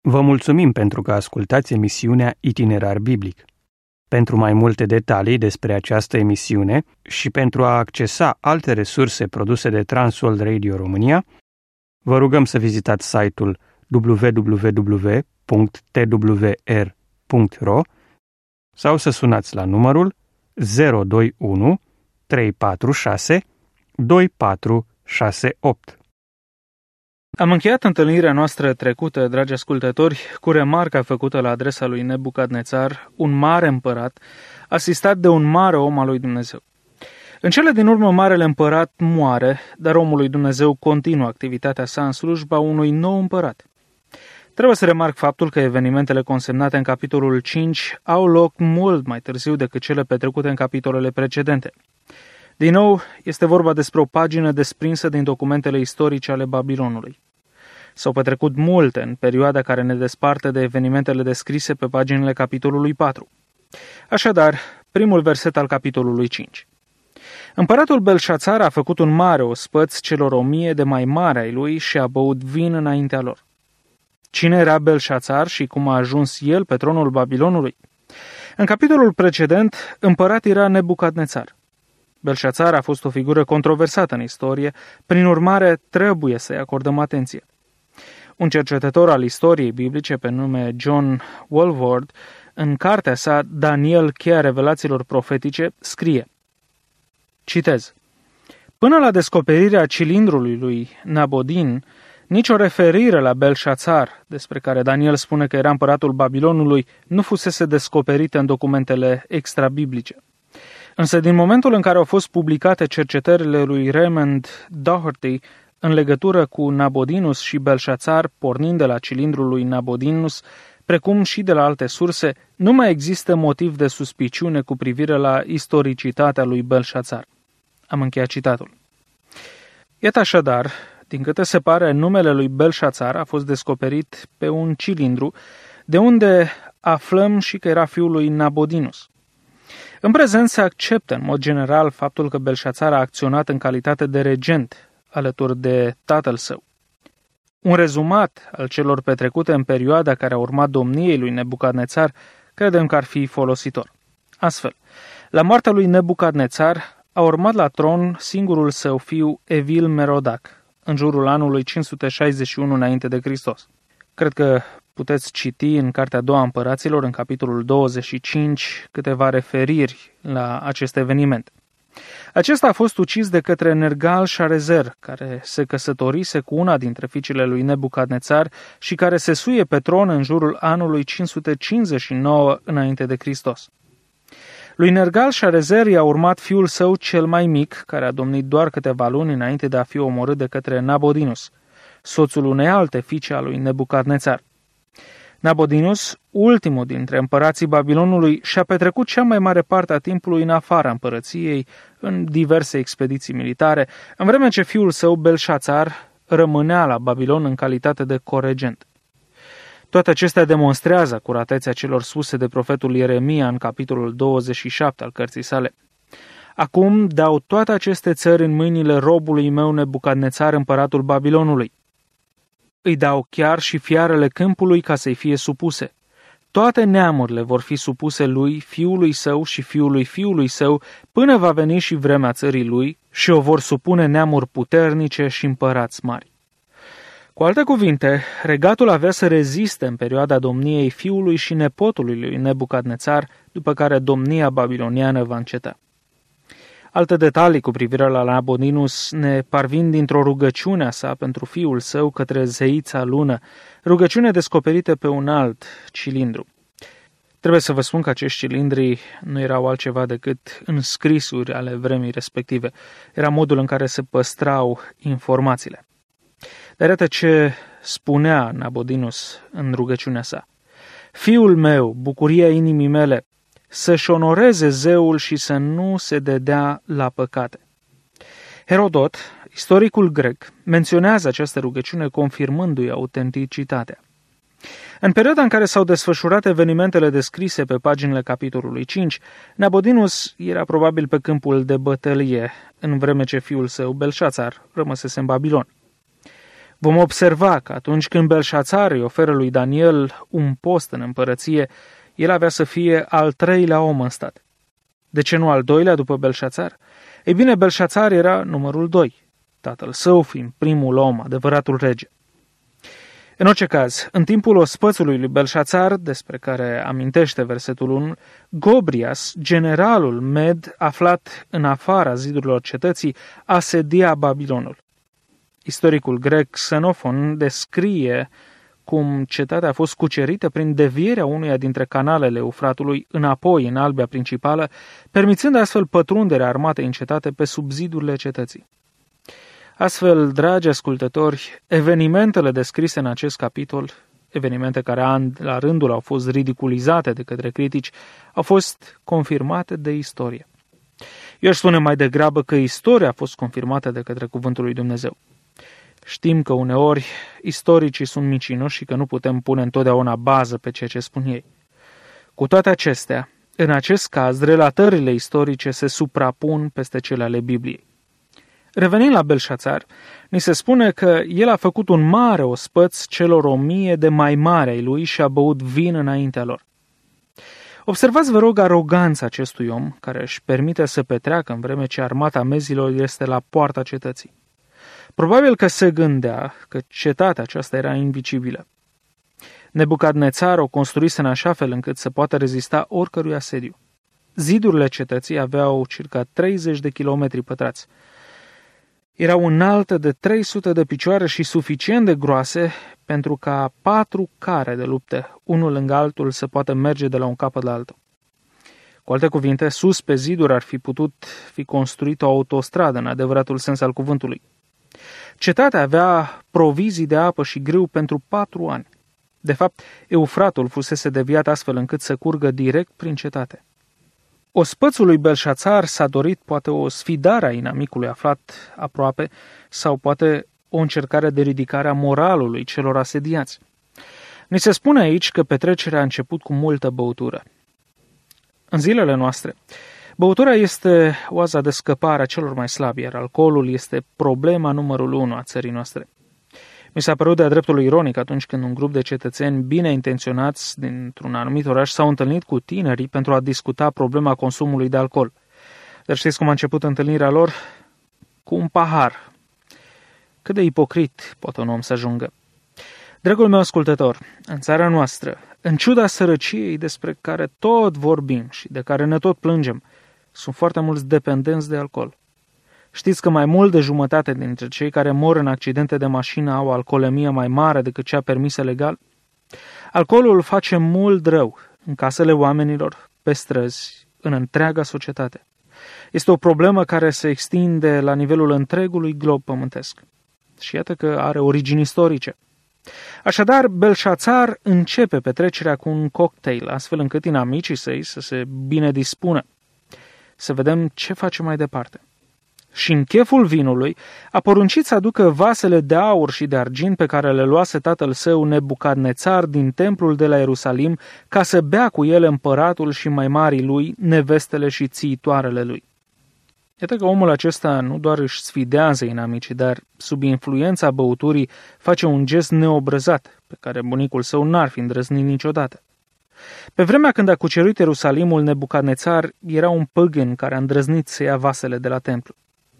Vă mulțumim pentru că ascultați emisiunea Itinerar Biblic. Pentru mai multe detalii despre această emisiune și pentru a accesa alte resurse produse de Transworld Radio România, vă rugăm să vizitați site-ul www.twr.ro sau să sunați la numărul 021 346 2468. Am încheiat întâlnirea noastră trecută, dragi ascultători, cu remarca făcută la adresa lui Nebucadnețar, un mare împărat, asistat de un mare om al lui Dumnezeu. În cele din urmă, marele împărat moare, dar omul lui Dumnezeu continuă activitatea sa în slujba unui nou împărat. Trebuie să remarc faptul că evenimentele consemnate în capitolul 5 au loc mult mai târziu decât cele petrecute în capitolele precedente. Din nou, este vorba despre o pagină desprinsă din documentele istorice ale Babilonului. S-au petrecut multe în perioada care ne desparte de evenimentele descrise pe paginile capitolului 4. Așadar, primul verset al capitolului 5. Împăratul Belșațar a făcut un mare ospăț celor 1000 de mai mari ai lui și a băut vin înaintea lor. Cine era Belșațar și cum a ajuns el pe tronul Babilonului? În capitolul precedent, împărat era Nebucadnețar. Belșațar a fost o figură controversată în istorie, prin urmare trebuie să-i acordăm atenție. Un cercetător al istoriei biblice pe nume John Walvoord, în cartea sa Daniel, cheia revelațiilor profetice, scrie, citez, până la descoperirea cilindrului lui Nabodin, nicio referire la Belșațar, despre care Daniel spune că era împăratul Babilonului, nu fusese descoperită în documentele extrabiblice. Însă din momentul în care au fost publicate cercetările lui Raymond Doherty în legătură cu Nabodinus și Belșațar, pornind de la cilindrul lui Nabodinus, precum și de la alte surse, nu mai există motiv de suspiciune cu privire la istoricitatea lui Belșațar. Am încheiat citatul. Iată așadar, din câte se pare, numele lui Belșațar a fost descoperit pe un cilindru, de unde aflăm și că era fiul lui Nabodinus. În prezent se acceptă în mod general faptul că Belșațar a acționat în calitate de regent alături de tatăl său. Un rezumat al celor petrecute în perioada care a urmat domniei lui Nebucadnețar credem că ar fi folositor. Astfel, la moartea lui Nebucadnețar a urmat la tron singurul său fiu Evil Merodac, în jurul anului 561 înainte de Hristos. Cred că puteți citi în Cartea a doua Împăraților, în capitolul 25, câteva referiri la acest eveniment. Acesta a fost ucis de către Nergal-Șarezer, care se căsătorise cu una dintre fiicele lui Nebucadnețar și care se suie pe tron în jurul anului 559 înainte de Hristos. Lui Nergal-Șarezer i-a urmat fiul său cel mai mic, care a domnit doar câteva luni înainte de a fi omorât de către Nabodinus, soțul unei alte fiice a lui Nebucadnețar. Nabodinus, ultimul dintre împărații Babilonului, și-a petrecut cea mai mare parte a timpului în afara împărăției, în diverse expediții militare, în vreme ce fiul său, Belșațar, rămânea la Babilon în calitate de coregent. Toate acestea demonstrează acuratețea celor spuse de profetul Ieremia în capitolul 27 al cărții sale. Acum dau toate aceste țări în mâinile robului meu Nebucadnețar, împăratul Babilonului. Îi dau chiar și fiarele câmpului ca să-i fie supuse. Toate neamurile vor fi supuse lui, fiului său și fiului fiului său, până va veni și vremea țării lui și o vor supune neamuri puternice și împărați mari. Cu alte cuvinte, regatul avea să reziste în perioada domniei fiului și nepotului lui Nebucadnețar, după care domnia babiloniană va înceta. Alte detalii cu privire la Nabodinus ne parvin dintr-o rugăciune a sa pentru fiul său către zeița lună, rugăciune descoperită pe un alt cilindru. Trebuie să vă spun că acești cilindri nu erau altceva decât înscrisuri ale vremii respective. Era modul în care se păstrau informațiile. Dar iată ce spunea Nabodinus în rugăciunea sa. Fiul meu, bucuria inimii mele, să-și onoreze zeul și să nu se dedea la păcate. Herodot, istoricul grec, menționează această rugăciune confirmându-i autenticitatea. În perioada în care s-au desfășurat evenimentele descrise pe paginile capitolului 5, Nabodinus era probabil pe câmpul de bătălie, în vreme ce fiul său, Belșațar, rămăsese în Babilon. Vom observa că atunci când Belșațar îi oferă lui Daniel un post în împărăție, el avea să fie al 3-lea om în stat. De ce nu al 2-lea după Belșațar? Ei bine, Belșațar era numărul 2, tatăl său fiind primul om, adevăratul rege. În orice caz, în timpul ospățului lui Belșațar, despre care amintește versetul 1, Gobrias, generalul med aflat în afara zidurilor cetății, asedia Babilonul. Istoricul grec Xenofon descrie cum cetatea a fost cucerită prin devierea unuia dintre canalele Eufratului înapoi în albia principală, permițând astfel pătrunderea armatei în cetate pe sub zidurile cetății. Astfel, dragi ascultători, evenimentele descrise în acest capitol, evenimente care la rândul au fost ridiculizate de către critici, au fost confirmate de istorie. Eu aș spune mai degrabă că istoria a fost confirmată de către cuvântul lui Dumnezeu. Știm că uneori istoricii sunt mincinoși și că nu putem pune întotdeauna bază pe ceea ce spun ei. Cu toate acestea, în acest caz, relatările istorice se suprapun peste cele ale Bibliei. Revenind la Belșațar, ni se spune că el a făcut un mare ospăț celor 1000 de mai mari ai lui și a băut vin înaintea lor. Observați, vă rog, aroganța acestui om, care își permite să petreacă în vreme ce armata mezilor este la poarta cetății. Probabil că se gândea că cetatea aceasta era invicibilă. Nebucadnețar o construise în așa fel încât să poată rezista oricărui asediu. Zidurile cetății aveau circa 30 de kilometri pătrați. Erau înalte de 300 de picioare și suficient de groase pentru ca 4 care de lupte, unul lângă altul, să poată merge de la un capăt la altul. Cu alte cuvinte, sus pe ziduri ar fi putut fi construită o autostradă în adevăratul sens al cuvântului. Cetatea avea provizii de apă și grâu pentru 4 ani. De fapt, Eufratul fusese deviat astfel încât să curgă direct prin cetate. Ospățul lui Belșațar s-a dorit poate o sfidare a inamicului aflat aproape sau poate o încercare de ridicare a moralului celor asediați. Ni se spune aici că petrecerea a început cu multă băutură. În zilele noastre, băutura este oaza de scăpare a celor mai slabi, iar alcoolul este problema numărul 1 a țării noastre. Mi s-a părut de-a dreptul ironic atunci când un grup de cetățeni bine intenționați dintr-un anumit oraș s-au întâlnit cu tinerii pentru a discuta problema consumului de alcool. Dar știți cum a început întâlnirea lor? Cu un pahar. Cât de ipocrit poate un om să ajungă. Dragul meu ascultător, în țara noastră, în ciuda sărăciei despre care tot vorbim și de care ne tot plângem, sunt foarte mulți dependenți de alcool. Știți că mai mult de jumătate dintre cei care mor în accidente de mașină au alcoolemie mai mare decât cea permisă legal? Alcoolul face mult rău în casele oamenilor, pe străzi, în întreaga societate. Este o problemă care se extinde la nivelul întregului glob pământesc. Și iată că are origini istorice. Așadar, Belșațar începe petrecerea cu un cocktail, astfel încât inamicii săi să se bine dispună. Să vedem ce face mai departe. Și în cheful vinului a poruncit să aducă vasele de aur și de argint pe care le luase tatăl său Nebucadnețar din templul de la Ierusalim, ca să bea cu ele împăratul și mai marii lui, nevestele și țiitoarele lui. Iată că omul acesta nu doar își sfidează inamicii, dar sub influența băuturii face un gest neobrăzat, pe care bunicul său n-ar fi îndrăznit niciodată. Pe vremea când a cucerit Ierusalimul, Nebucadnețar era un păgân care a îndrăznit să ia vasele de la templu.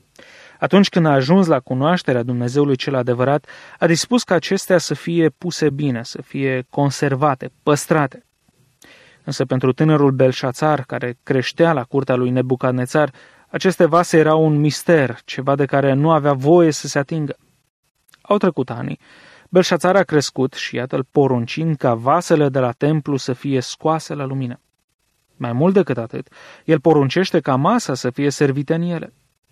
Atunci când a ajuns la cunoașterea Dumnezeului cel adevărat, a dispus ca acestea să fie puse bine, să fie conservate, păstrate. Însă pentru tânărul Belșațar, care creștea la curtea lui Nebucadnețar, aceste vase erau un mister, ceva de care nu avea voie să se atingă. Au trecut ani, Belșațar a crescut și iată-l poruncind ca vasele de la templu să fie scoase la lumină. Mai mult decât atât, el poruncește ca masa să fie servită în ele.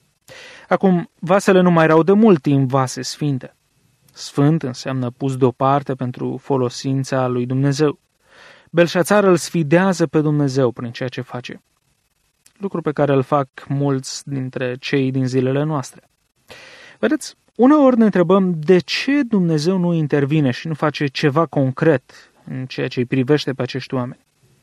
Acum, vasele nu mai erau de mult timp vase sfinte. Sfânt înseamnă pus deoparte pentru folosința lui Dumnezeu. Belșațar îl sfidează pe Dumnezeu prin ceea ce face. Lucru pe care îl fac mulți dintre cei din zilele noastre. Vedeți, uneori ne întrebăm de ce Dumnezeu nu intervine și nu face ceva concret în ceea ce îi privește pe acești oameni.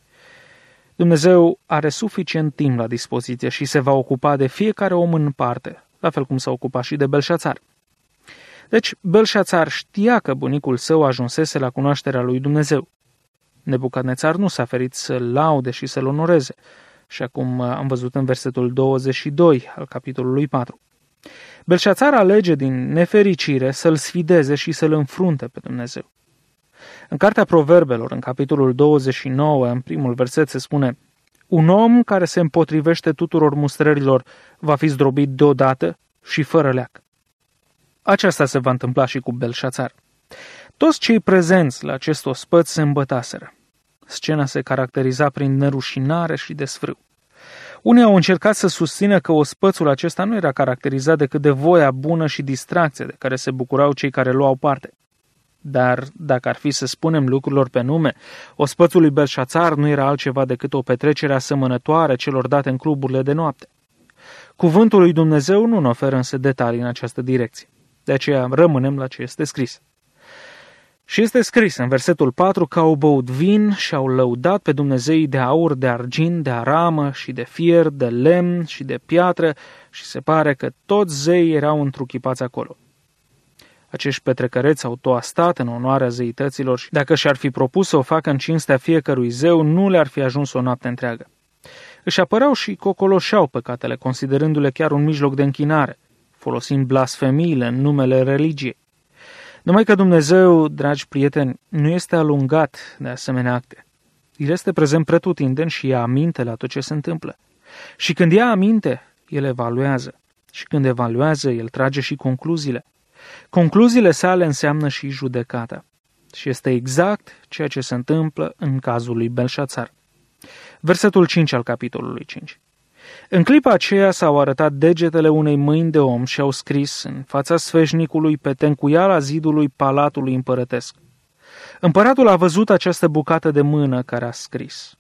Dumnezeu are suficient timp la dispoziție și se va ocupa de fiecare om în parte, la fel cum s-a ocupat și de Belșațar. Deci Belșațar știa că bunicul său ajunsese la cunoașterea lui Dumnezeu. Nebucadnețar nu s-a ferit să-l laude și să-l onoreze, și acum am văzut în versetul 22 al capitolului 4. Belșațar alege din nefericire să-l sfideze și să-l înfrunte pe Dumnezeu. În Cartea Proverbelor, în capitolul 29, în primul verset se spune: un om care se împotrivește tuturor mustrărilor va fi zdrobit deodată și fără leac. Aceasta se va întâmpla și cu Belșațar. Toți cei prezenți la acest ospăț se îmbătaseră. Scena se caracteriza prin nerușinare și desfrâu. Unii au încercat să susțină că ospățul acesta nu era caracterizat decât de voia bună și distracție de care se bucurau cei care luau parte. Dar, dacă ar fi să spunem lucrurilor pe nume, ospățul lui Belșațar nu era altceva decât o petrecere asemănătoare celor date în cluburile de noapte. Cuvântul lui Dumnezeu nu ne oferă însă detalii în această direcție. De aceea rămânem la ce este scris. Și este scris în versetul 4 că au băut vin și au lăudat pe dumnezeii de aur, de argint, de aramă și de fier, de lemn și de piatră, și se pare că toți zeii erau întruchipați acolo. Acești petrecăreți au toastat în onoarea zeităților și dacă și-ar fi propus să o facă în cinstea fiecărui zeu, nu le-ar fi ajuns o noapte întreagă. Își apărau și cocoloșeau păcatele, considerându-le chiar un mijloc de închinare, folosind blasfemiile în numele religiei. Numai că Dumnezeu, dragi prieteni, nu este alungat de asemenea acte. El este prezent pretutindeni și ia aminte la tot ce se întâmplă. Și când ia aminte, el evaluează. Și când evaluează, el trage și concluziile. Concluziile sale înseamnă și judecata. Și este exact ceea ce se întâmplă în cazul lui Belșațar. Versetul 5 al capitolului 5. În clipa aceea s-au arătat degetele unei mâini de om și au scris în fața sfeșnicului pe tencuiala zidului palatului împărătesc. Împăratul a văzut această bucată de mână care a scris.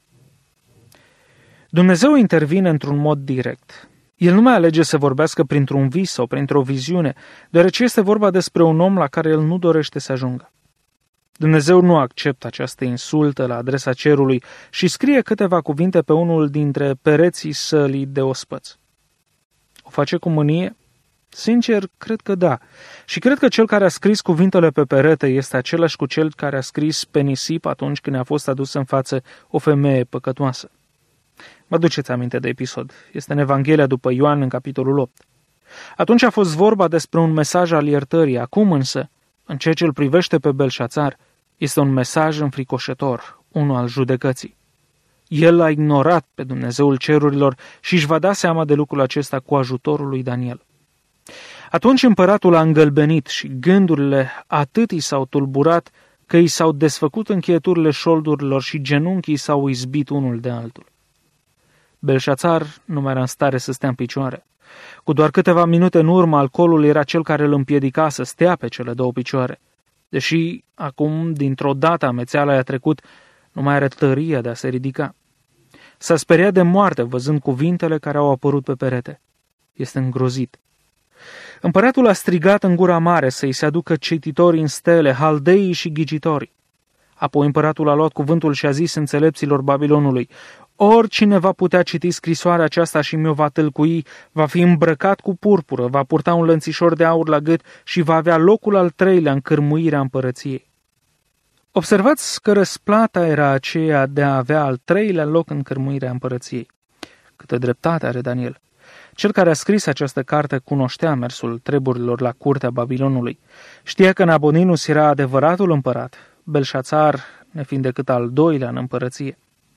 Dumnezeu intervine într-un mod direct. El nu mai alege să vorbească printr-un vis sau printr-o viziune, deoarece este vorba despre un om la care el nu dorește să ajungă. Dumnezeu nu acceptă această insultă la adresa cerului și scrie câteva cuvinte pe unul dintre pereții sălii de ospăț. O face cu mânie? Sincer, cred că da. Și cred că cel care a scris cuvintele pe perete este același cu cel care a scris pe nisip atunci când a fost adus în față o femeie păcătoasă. Mă duceți aminte de episod. Este în Evanghelia după Ioan, în capitolul 8. Atunci a fost vorba despre un mesaj al iertării. Acum însă, în ceea ce îl privește pe Belșațar, este un mesaj înfricoșător, unul al judecății. El a ignorat pe Dumnezeul cerurilor și își va da seama de lucrul acesta cu ajutorul lui Daniel. Atunci împăratul a îngălbenit și gândurile atât i s-au tulburat că i s-au desfăcut încheieturile șoldurilor și genunchii s-au izbit unul de altul. Belșațar nu mai era în stare să stea în picioare. Cu doar câteva minute în urmă, alcoolul era cel care îl împiedica să stea pe cele două picioare. Deși acum, dintr-o dată, amețeala i-a trecut, nu mai are tăria de a se ridica. S-a speriat de moarte văzând cuvintele care au apărut pe perete. Este îngrozit. Împăratul a strigat în gura mare să-i se aducă cititorii în stele, haldeii și ghicitorii. Apoi împăratul a luat cuvântul și a zis înțelepților Babilonului: oricine va putea citi scrisoarea aceasta și mi-o va tâlcui, va fi îmbrăcat cu purpură, va purta un lănțișor de aur la gât și va avea locul al treilea în cârmuirea împărăției. Observați că răsplata era aceea de a avea al treilea loc în cârmuirea împărăției. Câtă dreptate are Daniel! Cel care a scris această carte cunoștea mersul treburilor la curtea Babilonului. Știa că Naboninus era adevăratul împărat, Belșațar nefiind decât al doilea în împărăție.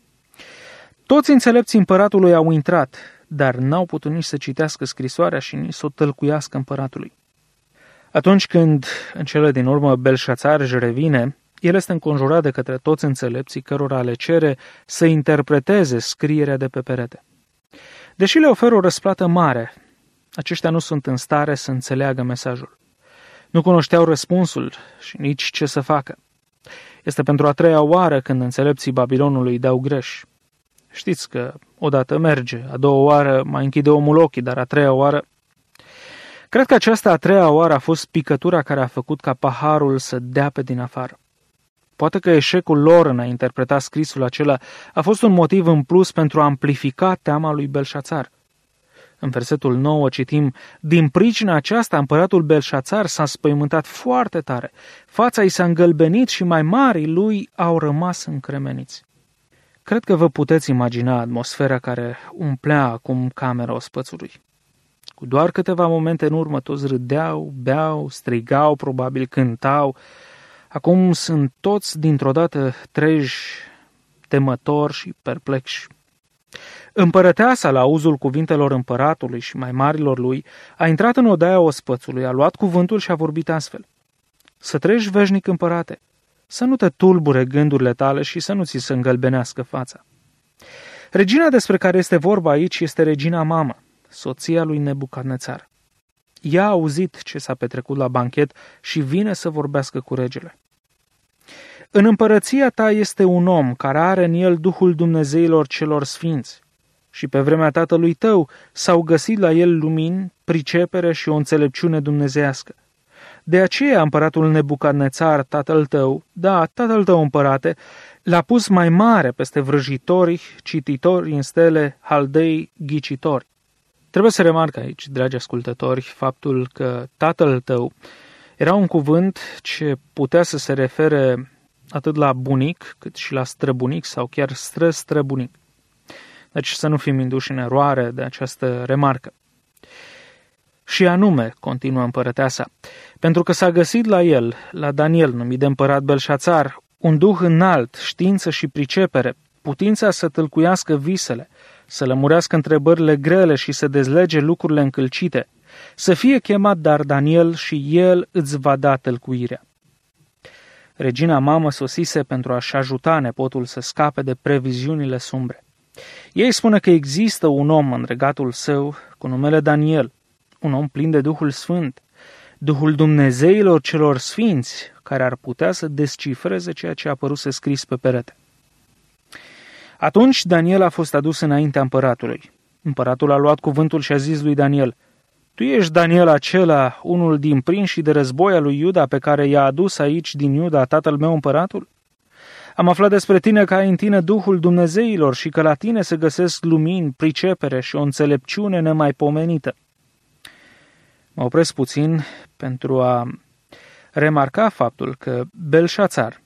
Toți înțelepții împăratului au intrat, dar n-au putut nici să citească scrisoarea și nici să o tălcuiască împăratului. Atunci când, în cele din urmă, Belșațar își revine, el este înconjurat de către toți înțelepții cărora le cere să interpreteze scrierea de pe perete. Deși le oferă o răsplată mare, aceștia nu sunt în stare să înțeleagă mesajul. Nu cunoșteau răspunsul și nici ce să facă. Este pentru a treia oară când înțelepții Babilonului dau greș. Știți că odată merge, a doua oară mai închide omul ochii, dar a treia oară... Cred că aceasta a treia oară a fost picătura care a făcut ca paharul să dea pe din afară. Poate că eșecul lor în a interpreta scrisul acela a fost un motiv în plus pentru a amplifica teama lui Belșațar. În versetul 9 citim: din pricina aceasta împăratul Belșațar s-a spăimântat foarte tare, fața i s-a îngălbenit și mai marii lui au rămas încremeniți. Cred că vă puteți imagina atmosfera care umplea acum camera ospățului. Cu doar câteva momente în urmă toți râdeau, beau, strigau, probabil cântau. Acum sunt toți dintr-o dată treji, temători și perplexi. Împărăteasa, la auzul cuvintelor împăratului și mai marilor lui, a intrat în odaia ospățului, a luat cuvântul și a vorbit astfel: să trăiești veșnic, împărate, să nu te tulbure gândurile tale și să nu ți se îngălbenească fața. Regina despre care este vorba aici este regina mamă, soția lui Nebucadnețar. Ea a auzit ce s-a petrecut la banchet și vine să vorbească cu regele. În împărăția ta este un om care are în el Duhul Dumnezeilor celor sfinți și pe vremea tatălui tău s-au găsit la el lumini, pricepere și o înțelepciune dumnezeiască. De aceea împăratul Nebucadnețar, tatăl tău, tatăl tău împărate, l-a pus mai mare peste vrăjitori, cititori în stele, haldei, ghicitori. Trebuie să remarc aici, dragi ascultători, faptul că tatăl tău era un cuvânt ce putea să se refere atât la bunic, cât și la străbunic sau chiar străbunic. Deci să nu fim induși în eroare de această remarcă. Și anume, continuă împărăteasa, pentru că s-a găsit la el, la Daniel, numit de împărat Belșațar, un duh înalt, știință și pricepere, putința să tâlcuiască visele, să lămurească întrebările grele și să dezlege lucrurile încălcite, să fie chemat dar Daniel și el îți va da tâlcuirea. Regina mamă sosise pentru a-și ajuta nepotul să scape de previziunile sumbre. Ei spune că există un om în regatul său cu numele Daniel, un om plin de Duhul Sfânt, Duhul Dumnezeilor celor sfinți, care ar putea să descifreze ceea ce a apăruse scris pe perete. Atunci Daniel a fost adus înaintea împăratului. Împăratul a luat cuvântul și a zis lui Daniel: tu ești Daniel acela, unul din prinșii de război al lui Iuda, pe care i-a adus aici din Iuda tatăl meu împăratul? Am aflat despre tine că ai în tine Duhul Dumnezeilor și că la tine se găsesc lumini, pricepere și o înțelepciune nemaipomenită. Mă opresc puțin pentru a remarca faptul că Belșațar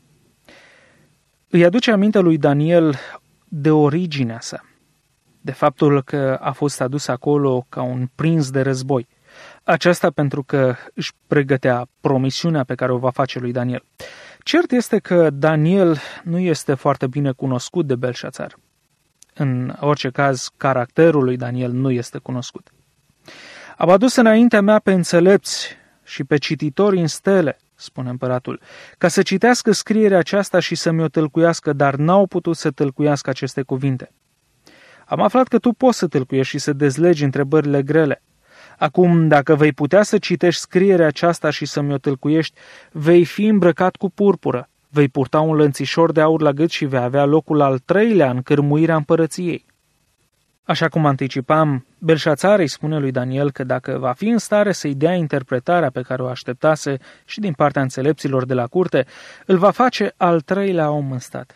îi aduce aminte lui Daniel de originea sa, de faptul că a fost adus acolo ca un prins de război. Aceasta pentru că își pregătea promisiunea pe care o va face lui Daniel. Cert este că Daniel nu este foarte bine cunoscut de Belșațar. În orice caz, caracterul lui Daniel nu este cunoscut. Am adus înaintea mea pe înțelepți și pe cititori în stele, spune împăratul, ca să citească scrierea aceasta și să mi-o tâlcuiască, dar n-au putut să tâlcuiască aceste cuvinte. Am aflat că tu poți să tâlcuiești și să dezlegi întrebările grele. Acum, dacă vei putea să citești scrierea aceasta și să mi-o tâlcuiești, vei fi îmbrăcat cu purpură, vei purta un lănțișor de aur la gât și vei avea locul al 3-lea în cârmuirea împărăției. Așa cum anticipam, Belșațar îi spune lui Daniel că dacă va fi în stare să-i dea interpretarea pe care o așteptase și din partea înțelepților de la curte, îl va face al 3-lea om în stat.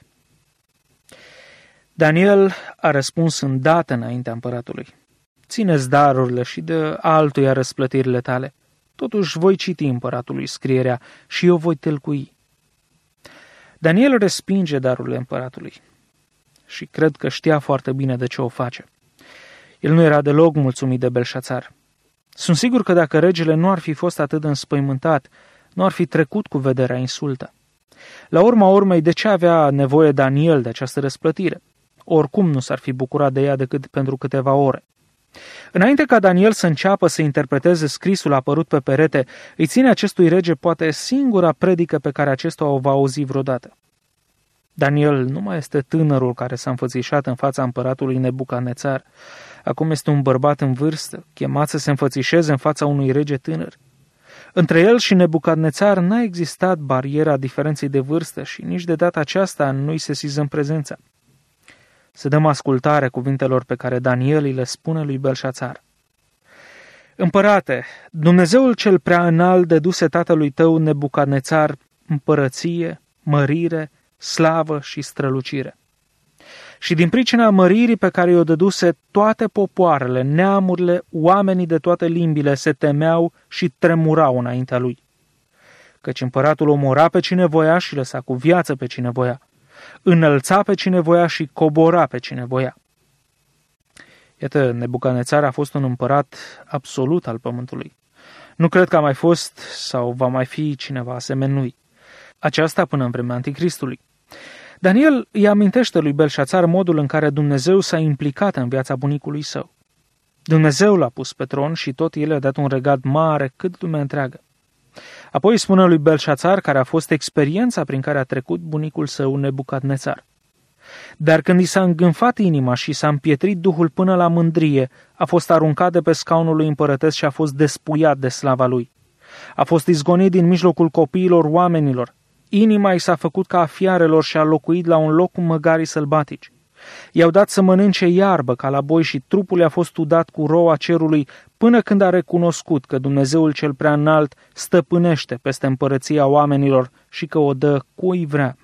Daniel a răspuns îndată înaintea împăratului: ține-ți darurile și de altuia răsplătirile tale. Totuși voi citi împăratului scrierea și eu voi tâlcui. Daniel respinge darurile împăratului și cred că știa foarte bine de ce o face. El nu era deloc mulțumit de Belșațar. Sunt sigur că dacă regele nu ar fi fost atât de înspăimântat, nu ar fi trecut cu vederea insultă. La urma urmei, de ce avea nevoie Daniel de această răsplătire? Oricum nu s-ar fi bucurat de ea decât pentru câteva ore. Înainte ca Daniel să înceapă să interpreteze scrisul apărut pe perete, îi ține acestui rege poate singura predică pe care acesta o va auzi vreodată. Daniel nu mai este tânărul care s-a înfățișat în fața împăratului Nebucadnețar. Acum este un bărbat în vârstă, chemat să se înfățișeze în fața unui rege tânăr. Între el și Nebucadnețar n-a existat bariera diferenței de vârstă și nici de data aceasta nu-i sesizăm prezența. Să dăm ascultare cuvintelor pe care Daniel îi le spune lui Belșațar. Împărate, Dumnezeul cel prea înalt dăduse tatălui tău Nebucadnețar împărăție, mărire, slavă și strălucire. Și din pricina măririi pe care i-o dăduse, toate popoarele, neamurile, oamenii de toate limbile se temeau și tremurau înaintea lui. Căci împăratul omora pe cine voia și lăsa cu viață pe cine voia, înălța pe cine voia și cobora pe cine voia. Iată, Nebucadnețar a fost un împărat absolut al pământului. Nu cred că a mai fost sau va mai fi cineva asemenea lui. Aceasta până în vremea Anticristului. Daniel îi amintește lui Belșațar modul în care Dumnezeu s-a implicat în viața bunicului său. Dumnezeu l-a pus pe tron și tot el i-a dat un regat mare cât lumea întreagă. Apoi îi spune lui Belșațar care a fost experiența prin care a trecut bunicul său Nebucadnețar. Dar când i s-a îngânfat inima și s-a împietrit duhul până la mândrie, a fost aruncat de pe scaunul lui împărătesc și a fost despuiat de slava lui. A fost izgonit din mijlocul copiilor oamenilor. Inima i s-a făcut ca a fiarelor și a locuit la un loc cu măgarii sălbatici. I-au dat să mănânce iarbă ca la boi și trupul i-a fost udat cu roa cerului până când a recunoscut că Dumnezeul cel prea înalt stăpânește peste împărăția oamenilor și că o dă cui vrea.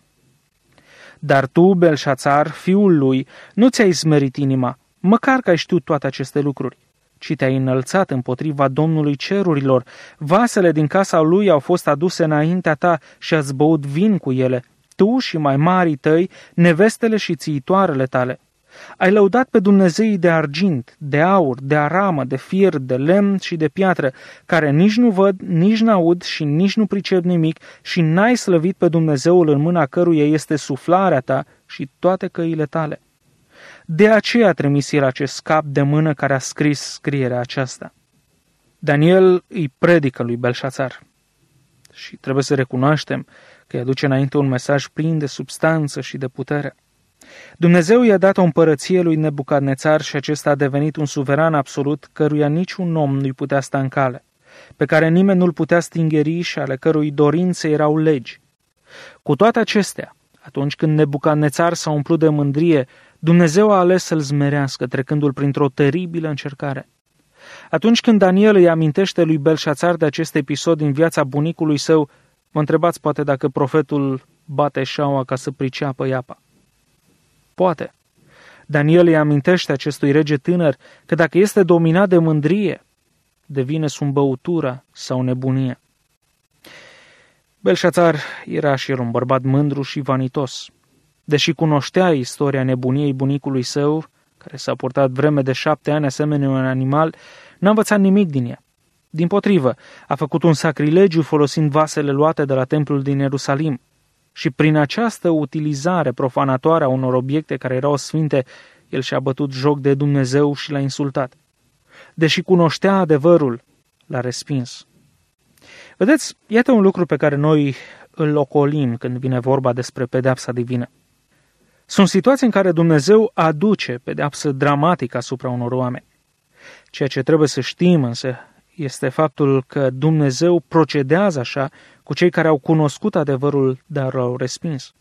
Dar tu, Belșațar, fiul lui, nu ți-ai smerit inima, măcar că ai știut toate aceste lucruri, ci te-ai înălțat împotriva Domnului cerurilor. Vasele din casa lui au fost aduse înaintea ta și ați băut vin cu ele, tu și mai marii tăi, nevestele și țiitoarele tale. Ai lăudat pe dumnezeii de argint, de aur, de aramă, de fier, de lemn și de piatră, care nici nu văd, nici n-aud și nici nu pricep nimic, și n-ai slăvit pe Dumnezeul în mâna căruia este suflarea ta și toate căile tale. De aceea a trimis el acest cap de mână care a scris scrierea aceasta. Daniel îi predică lui Belșațar și trebuie să recunoaștem că îi aduce înainte un mesaj plin de substanță și de putere. Dumnezeu i-a dat o împărăție lui Nebucadnețar și acesta a devenit un suveran absolut căruia niciun om nu-i putea sta în cale, pe care nimeni nu-l putea stingeri și ale cărui dorințe erau legi. Cu toate acestea, atunci când Nebucadnețar s-a umplut de mândrie, Dumnezeu a ales să-l zmerească, trecându-l printr-o teribilă încercare. Atunci când Daniel îi amintește lui Belșațar de acest episod din viața bunicului său, vă întrebați poate dacă profetul bate șaua ca să priceapă iapa. Poate. Daniel îi amintește acestui rege tânăr că dacă este dominat de mândrie, devine sumbăutură sau nebunie. Belșațar era și el un bărbat mândru și vanitos. Deși cunoștea istoria nebuniei bunicului său, care s-a purtat vreme de 7 ani asemenea un animal, n-a învățat nimic din ea. Dimpotrivă, a făcut un sacrilegiu folosind vasele luate de la templul din Ierusalim și prin această utilizare profanatoare a unor obiecte care erau sfinte, el și-a bătut joc de Dumnezeu și l-a insultat. Deși cunoștea adevărul, l-a respins. Vedeți, iată un lucru pe care noi îl ocolim când vine vorba despre pedeapsa divină. Sunt situații în care Dumnezeu aduce pedeapsă dramatică asupra unor oameni. Ceea ce trebuie să știm însă este faptul că Dumnezeu procedează așa cu cei care au cunoscut adevărul, dar l-au respins.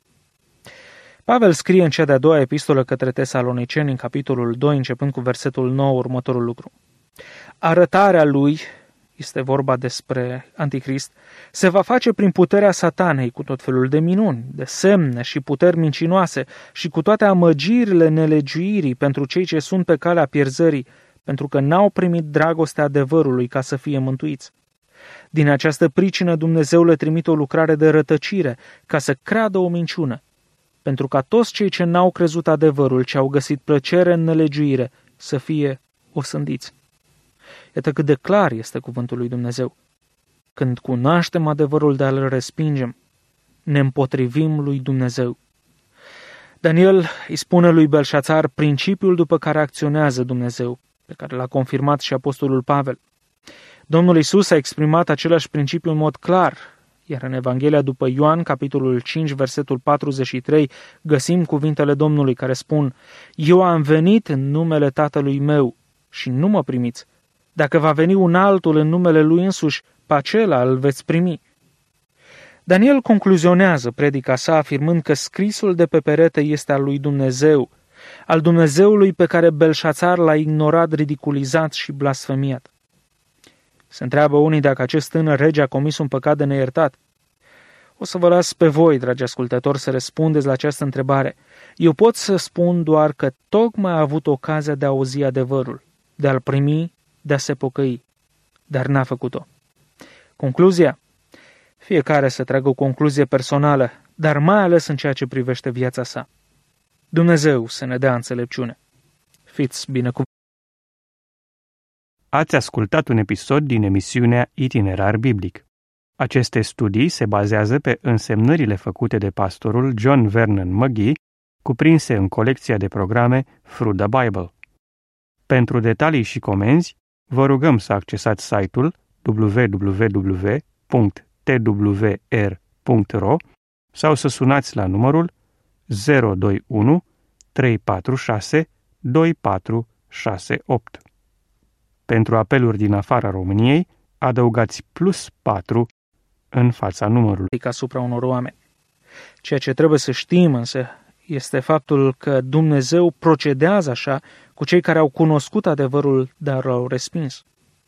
Pavel scrie în cea de-a doua epistolă către Tesaloniceni, în capitolul 2, începând cu versetul 9, următorul lucru. Arătarea lui, este vorba despre Anticrist, se va face prin puterea satanei cu tot felul de minuni, de semne și puteri mincinoase și cu toate amăgirile nelegiuirii pentru cei ce sunt pe calea pierzării, pentru că n-au primit dragostea adevărului ca să fie mântuiți. Din această pricină Dumnezeu le trimite o lucrare de rătăcire ca să creadă o minciună, pentru ca toți cei ce n-au crezut adevărul, ce au găsit plăcere în nelegiuire, să fie osândiți. Iată cât de clar este cuvântul lui Dumnezeu. Când cunoaștem adevărul, dar îl respingem, ne împotrivim lui Dumnezeu. Daniel îi spune lui Belșațar principiul după care acționează Dumnezeu, pe care l-a confirmat și apostolul Pavel. Domnul Iisus a exprimat același principiu în mod clar, iar în Evanghelia după Ioan, capitolul 5, versetul 43, găsim cuvintele Domnului care spun: Eu am venit în numele Tatălui meu și nu mă primiți. Dacă va veni un altul în numele lui însuși, pe acela îl veți primi. Daniel concluzionează predica sa afirmând că scrisul de pe perete este al lui Dumnezeu, al Dumnezeului pe care Belșațar l-a ignorat, ridiculizat și blasfemiat. Se întreabă unii dacă acest tânăr rege a comis un păcat de neiertat. O să vă las pe voi, dragi ascultători, să răspundeți la această întrebare. Eu pot să spun doar că tocmai a avut ocazia de a auzi adevărul, de a-l primi, de a se pocăi, dar n-a făcut-o. Concluzia? Fiecare să tragă o concluzie personală, dar mai ales în ceea ce privește viața sa. Dumnezeu să ne dea înțelepciune. Fiți binecuvântați! Ați ascultat un episod din emisiunea Itinerar Biblic. Aceste studii se bazează pe însemnările făcute de pastorul John Vernon McGee, cuprinse în colecția de programe Through the Bible. Pentru detalii și comenzi, vă rugăm să accesați site-ul www.twr.ro sau să sunați la numărul 021 346 2468. Pentru apeluri din afara României, adăugați +4 în fața numărului. Asupra unor oameni. Ceea ce trebuie să știm însă este faptul că Dumnezeu procedează așa cu cei care au cunoscut adevărul, dar l-au respins.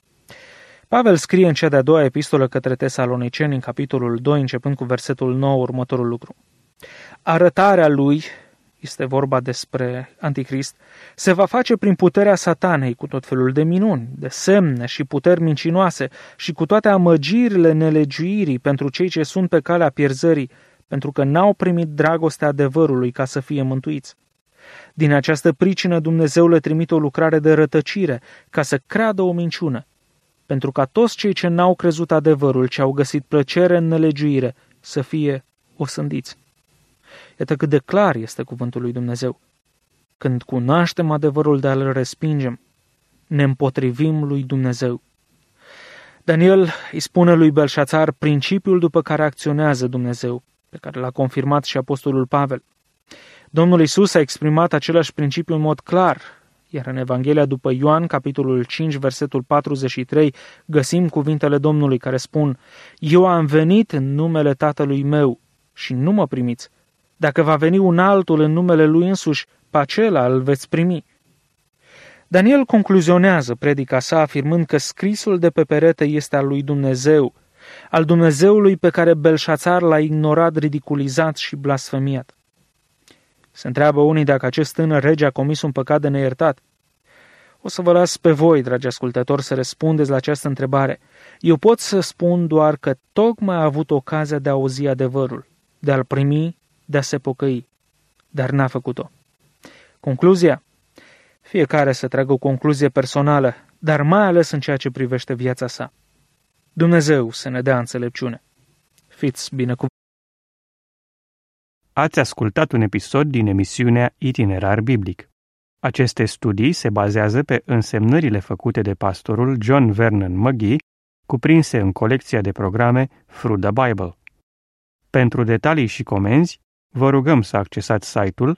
Pavel scrie în cea de-a doua epistolă către Tesaloniceni, în capitolul 2, începând cu versetul 9, următorul lucru. Arătarea lui, este vorba despre Anticrist, se va face prin puterea Satanei, cu tot felul de minuni, de semne și puteri mincinoase și cu toate amăgirile nelegiuirii pentru cei ce sunt pe calea pierzării, pentru că n-au primit dragostea adevărului ca să fie mântuiți. Din această pricină Dumnezeu le trimite o lucrare de rătăcire, ca să creadă o minciună, pentru ca toți cei ce n-au crezut adevărul, ce au găsit plăcere în nelegiuire, să fie osândiți. Iată cât de clar este cuvântul lui Dumnezeu. Când cunoaștem adevărul, dar îl respingem, ne împotrivim lui Dumnezeu. Daniel îi spune lui Belșațar principiul după care acționează Dumnezeu, pe care l-a confirmat și apostolul Pavel. Domnul Iisus a exprimat același principiu în mod clar, iar în Evanghelia după Ioan, capitolul 5, versetul 43, găsim cuvintele Domnului care spun: Eu am venit în numele Tatălui meu și nu mă primiți. Dacă va veni un altul în numele lui însuși, pe acela îl veți primi. Daniel concluzionează predica sa afirmând că scrisul de pe perete este al lui Dumnezeu, al Dumnezeului pe care Belșațar l-a ignorat, ridiculizat și blasfemiat. Se întreabă unii dacă acest tânăr rege a comis un păcat de neiertat. O să vă las pe voi, dragi ascultători, să răspundeți la această întrebare. Eu pot să spun doar că tocmai a avut ocazia de a auzi adevărul, de a-l primi, de a se pocăi, dar n-a făcut-o. Concluzia? Fiecare să tragă o concluzie personală, dar mai ales în ceea ce privește viața sa. Dumnezeu să ne dea înțelepciune. Fiți binecuvântați! Ați ascultat un episod din emisiunea Itinerar Biblic. Aceste studii se bazează pe însemnările făcute de pastorul John Vernon McGee, cuprinse în colecția de programe Through the Bible. Pentru detalii și comenzi, vă rugăm să accesați site-ul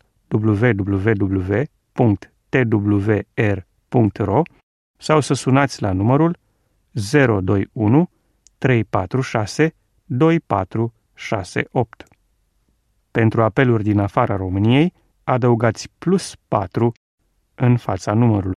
www.twr.ro sau să sunați la numărul 021 346 2468. Pentru apeluri din afara României, adăugați +4 în fața numărului.